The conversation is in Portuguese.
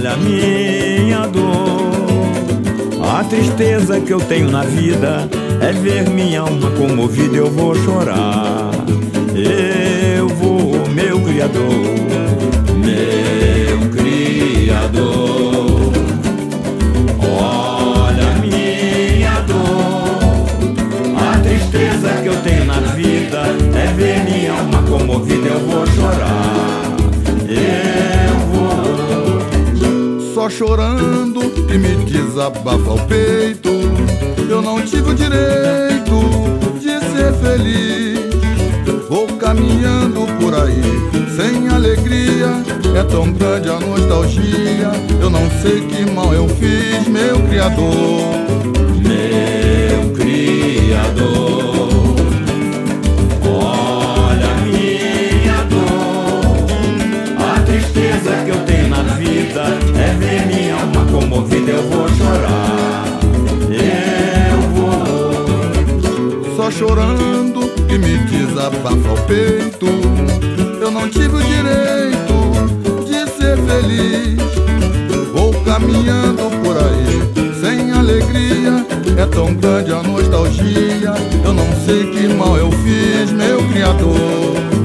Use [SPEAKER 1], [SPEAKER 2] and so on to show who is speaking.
[SPEAKER 1] olha minha dor. A tristeza que eu tenho na vida é ver minha alma comovida. Eu vou chorar, eu vou, meu Criador, meu Criador. Olha minha dor, a tristeza que eu tenho na vida é ver minha alma comovida. Eu vou chorar, eu vou.
[SPEAKER 2] Só chorando e me desabafa o peito. Eu não tive o direito de ser feliz. Vou caminhando por aí sem alegria. É tão grande a nostalgia. Eu não sei que mal eu fiz, meu Criador,
[SPEAKER 1] meu Criador. Olha minha dor, a tristeza que eu tenho na vida é ver minha alma comovida. Eu vou chorar, eu vou.
[SPEAKER 2] Só chorando e me desabafa o peito. Eu não tive o direito de ser feliz. Vou caminhando por aí sem alegria. É tão grande a nostalgia. Eu não sei que mal eu fiz, meu Criador,